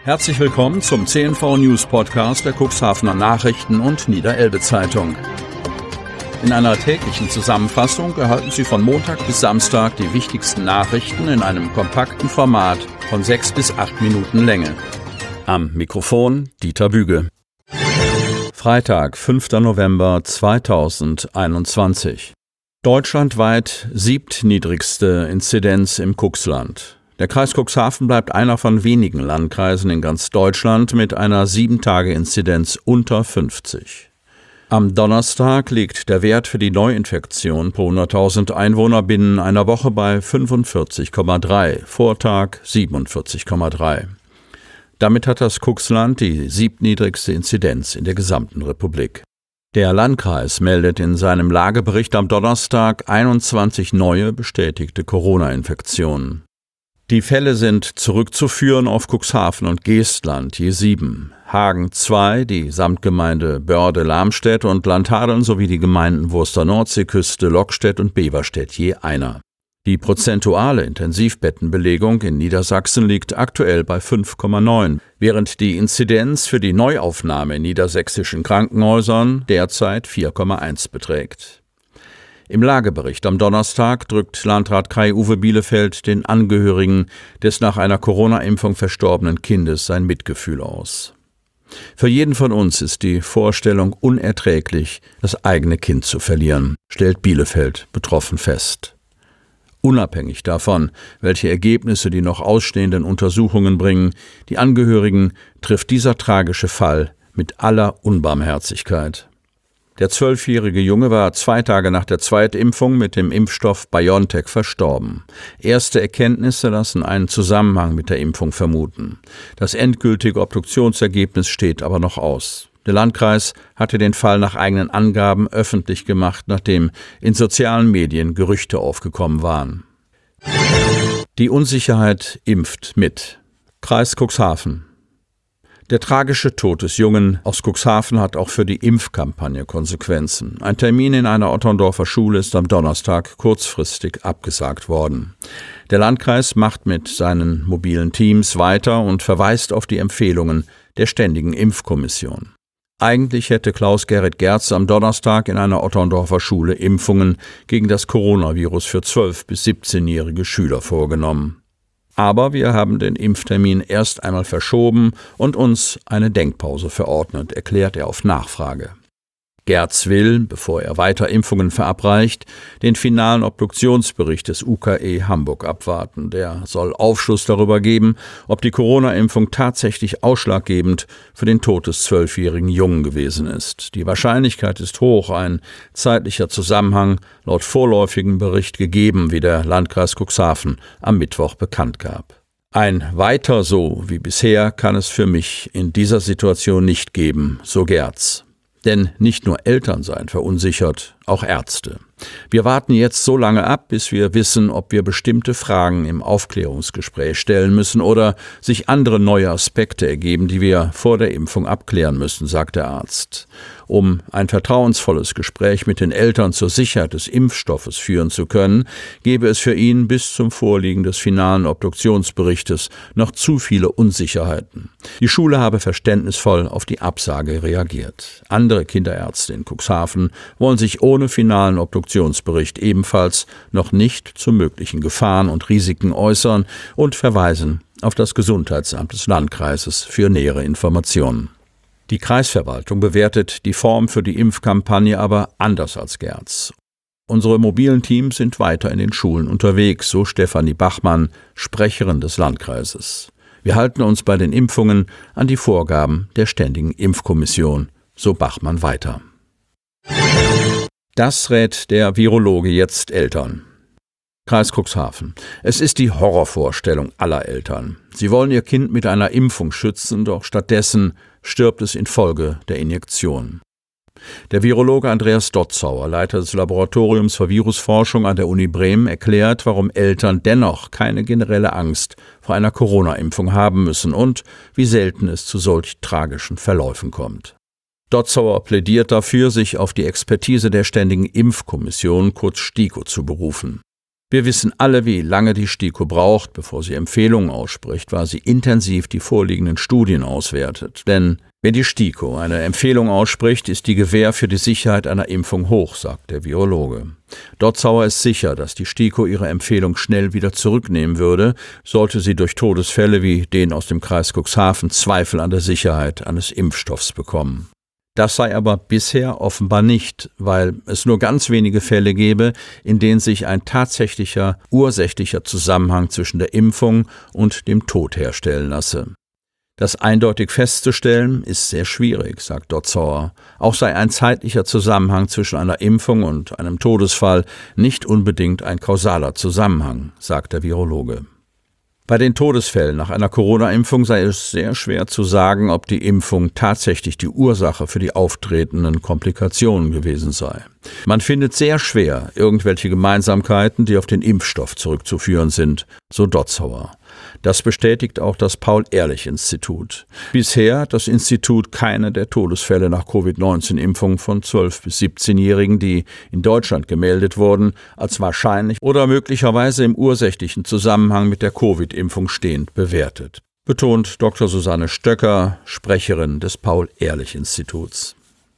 Herzlich willkommen zum CNV News Podcast der Cuxhavener Nachrichten und Niederelbe Zeitung. In einer täglichen Zusammenfassung erhalten Sie von Montag bis Samstag die wichtigsten Nachrichten in einem kompakten Format von 6 bis 8 Minuten Länge. Am Mikrofon Dieter Büge. Freitag, 5. November 2021. Deutschlandweit siebtniedrigste Inzidenz im Cuxland. Der Kreis Cuxhaven bleibt einer von wenigen Landkreisen in ganz Deutschland mit einer 7-Tage-Inzidenz unter 50. Am Donnerstag liegt der Wert für die Neuinfektion pro 100.000 Einwohner binnen einer Woche bei 45,3, Vortag 47,3. Damit hat das Cuxland die siebtniedrigste Inzidenz in der gesamten Republik. Der Landkreis meldet in seinem Lagebericht am Donnerstag 21 neue bestätigte Corona-Infektionen. Die Fälle sind zurückzuführen auf Cuxhaven und Geestland, je 7, Hagen 2, die Samtgemeinde Börde-Lamstedt und Landhadeln sowie die Gemeinden Wurster-Nordseeküste, Lockstedt und Beverstedt je einer. Die prozentuale Intensivbettenbelegung in Niedersachsen liegt aktuell bei 5,9, während die Inzidenz für die Neuaufnahme in niedersächsischen Krankenhäusern derzeit 4,1 beträgt. Im Lagebericht am Donnerstag drückt Landrat Kai-Uwe Bielefeld den Angehörigen des nach einer Corona-Impfung verstorbenen Kindes sein Mitgefühl aus. Für jeden von uns ist die Vorstellung unerträglich, das eigene Kind zu verlieren, stellt Bielefeld betroffen fest. Unabhängig davon, welche Ergebnisse die noch ausstehenden Untersuchungen bringen, die Angehörigen trifft dieser tragische Fall mit aller Unbarmherzigkeit. Der 12-jährige Junge war 2 Tage nach der Zweitimpfung mit dem Impfstoff BioNTech verstorben. Erste Erkenntnisse lassen einen Zusammenhang mit der Impfung vermuten. Das endgültige Obduktionsergebnis steht aber noch aus. Der Landkreis hatte den Fall nach eigenen Angaben öffentlich gemacht, nachdem in sozialen Medien Gerüchte aufgekommen waren. Die Unsicherheit impft mit. Kreis Cuxhaven. Der tragische Tod des Jungen aus Cuxhaven hat auch für die Impfkampagne Konsequenzen. Ein Termin in einer Otterndorfer Schule ist am Donnerstag kurzfristig abgesagt worden. Der Landkreis macht mit seinen mobilen Teams weiter und verweist auf die Empfehlungen der Ständigen Impfkommission. Eigentlich hätte Klaus-Gerrit Gerz am Donnerstag in einer Otterndorfer Schule Impfungen gegen das Coronavirus für 12- bis 17-jährige Schüler vorgenommen. Aber wir haben den Impftermin erst einmal verschoben und uns eine Denkpause verordnet, erklärt er auf Nachfrage. Gerz will, bevor er weiter Impfungen verabreicht, den finalen Obduktionsbericht des UKE Hamburg abwarten. Der soll Aufschluss darüber geben, ob die Corona-Impfung tatsächlich ausschlaggebend für den Tod des 12-jährigen Jungen gewesen ist. Die Wahrscheinlichkeit ist hoch, ein zeitlicher Zusammenhang laut vorläufigem Bericht gegeben, wie der Landkreis Cuxhaven am Mittwoch bekannt gab. Ein Weiter so wie bisher kann es für mich in dieser Situation nicht geben, so Gerz. Denn nicht nur Eltern seien verunsichert, auch Ärzte. Wir warten jetzt so lange ab, bis wir wissen, ob wir bestimmte Fragen im Aufklärungsgespräch stellen müssen oder sich andere neue Aspekte ergeben, die wir vor der Impfung abklären müssen, sagt der Arzt. Um ein vertrauensvolles Gespräch mit den Eltern zur Sicherheit des Impfstoffes führen zu können, gebe es für ihn bis zum Vorliegen des finalen Obduktionsberichtes noch zu viele Unsicherheiten. Die Schule habe verständnisvoll auf die Absage reagiert. Andere Kinderärzte in Cuxhaven wollen sich ohne finalen Obduktionsbericht ebenfalls noch nicht zu möglichen Gefahren und Risiken äußern und verweisen auf das Gesundheitsamt des Landkreises für nähere Informationen. Die Kreisverwaltung bewertet die Form für die Impfkampagne aber anders als Gerz. Unsere mobilen Teams sind weiter in den Schulen unterwegs, so Stefanie Bachmann, Sprecherin des Landkreises. Wir halten uns bei den Impfungen an die Vorgaben der Ständigen Impfkommission, so Bachmann weiter. Das rät der Virologe jetzt Eltern. Kreis Cuxhaven. Es ist die Horrorvorstellung aller Eltern. Sie wollen ihr Kind mit einer Impfung schützen, doch stattdessen stirbt es infolge der Injektion. Der Virologe Andreas Dotzauer, Leiter des Laboratoriums für Virusforschung an der Uni Bremen, erklärt, warum Eltern dennoch keine generelle Angst vor einer Corona-Impfung haben müssen und wie selten es zu solch tragischen Verläufen kommt. Dotzauer plädiert dafür, sich auf die Expertise der Ständigen Impfkommission, kurz STIKO, zu berufen. Wir wissen alle, wie lange die STIKO braucht, bevor sie Empfehlungen ausspricht, weil sie intensiv die vorliegenden Studien auswertet. Denn wenn die STIKO eine Empfehlung ausspricht, ist die Gewähr für die Sicherheit einer Impfung hoch, sagt der Virologe. Dotzauer ist sicher, dass die STIKO ihre Empfehlung schnell wieder zurücknehmen würde, sollte sie durch Todesfälle wie den aus dem Kreis Cuxhaven Zweifel an der Sicherheit eines Impfstoffs bekommen. Das sei aber bisher offenbar nicht, weil es nur ganz wenige Fälle gäbe, in denen sich ein tatsächlicher, ursächlicher Zusammenhang zwischen der Impfung und dem Tod herstellen lasse. Das eindeutig festzustellen ist sehr schwierig, sagt Dotzauer. Auch sei ein zeitlicher Zusammenhang zwischen einer Impfung und einem Todesfall nicht unbedingt ein kausaler Zusammenhang, sagt der Virologe. Bei den Todesfällen nach einer Corona-Impfung sei es sehr schwer zu sagen, ob die Impfung tatsächlich die Ursache für die auftretenden Komplikationen gewesen sei. Man findet sehr schwer irgendwelche Gemeinsamkeiten, die auf den Impfstoff zurückzuführen sind, so Dotzauer. Das bestätigt auch das Paul-Ehrlich-Institut. Bisher hat das Institut keine der Todesfälle nach Covid-19-Impfung von 12- bis 17-Jährigen, die in Deutschland gemeldet wurden, als wahrscheinlich oder möglicherweise im ursächlichen Zusammenhang mit der Covid-Impfung stehend bewertet, betont Dr. Susanne Stöcker, Sprecherin des Paul-Ehrlich-Instituts.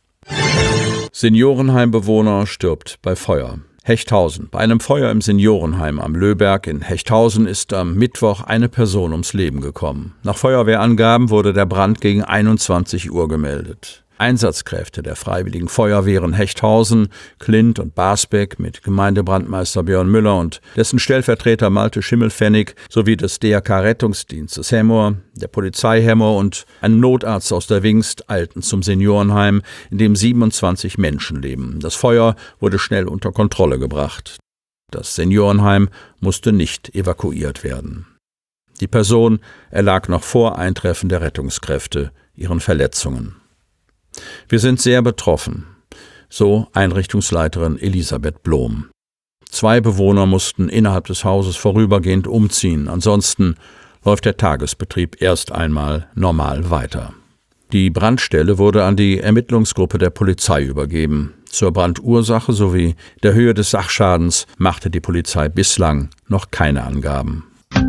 Seniorenheimbewohner stirbt bei Feuer. Hechthausen. Bei einem Feuer im Seniorenheim am Löhberg in Hechthausen ist am Mittwoch eine Person ums Leben gekommen. Nach Feuerwehrangaben wurde der Brand gegen 21 Uhr gemeldet. Einsatzkräfte der Freiwilligen Feuerwehren Hechthausen, Klint und Basbeck mit Gemeindebrandmeister Björn Müller und dessen Stellvertreter Malte Schimmelpfennig sowie des DRK-Rettungsdienstes Hemmoor, der Polizei Hemmoor und einem Notarzt aus der Wingst eilten zum Seniorenheim, in dem 27 Menschen leben. Das Feuer wurde schnell unter Kontrolle gebracht. Das Seniorenheim musste nicht evakuiert werden. Die Person erlag noch vor Eintreffen der Rettungskräfte ihren Verletzungen. Wir sind sehr betroffen, so Einrichtungsleiterin Elisabeth Blom. 2 Bewohner mussten innerhalb des Hauses vorübergehend umziehen, ansonsten läuft der Tagesbetrieb erst einmal normal weiter. Die Brandstelle wurde an die Ermittlungsgruppe der Polizei übergeben. Zur Brandursache sowie der Höhe des Sachschadens machte die Polizei bislang noch keine Angaben.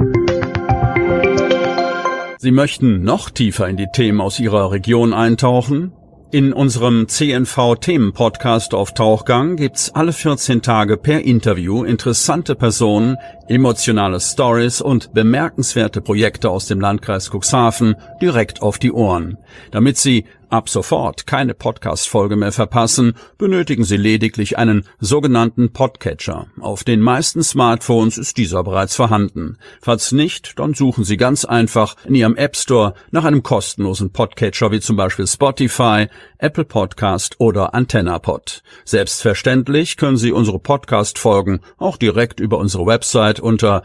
Sie möchten noch tiefer in die Themen aus Ihrer Region eintauchen? In unserem CNV-Themen-Podcast auf Tauchgang gibt's alle 14 Tage per Interview interessante Personen, emotionale Stories und bemerkenswerte Projekte aus dem Landkreis Cuxhaven direkt auf die Ohren. Damit Sie ab sofort keine Podcast-Folge mehr verpassen, benötigen Sie lediglich einen sogenannten Podcatcher. Auf den meisten Smartphones ist dieser bereits vorhanden. Falls nicht, dann suchen Sie ganz einfach in Ihrem App Store nach einem kostenlosen Podcatcher wie zum Beispiel Spotify, Apple Podcast oder AntennaPod. Selbstverständlich können Sie unsere Podcast-Folgen auch direkt über unsere Website unter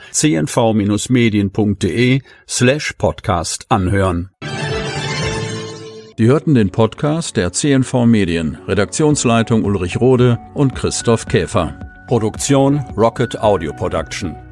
cnv-medien.de/podcast anhören. Sie hörten den Podcast der CNV Medien, Redaktionsleitung Ulrich Rode und Christoph Käfer. Produktion Rocket Audio Production.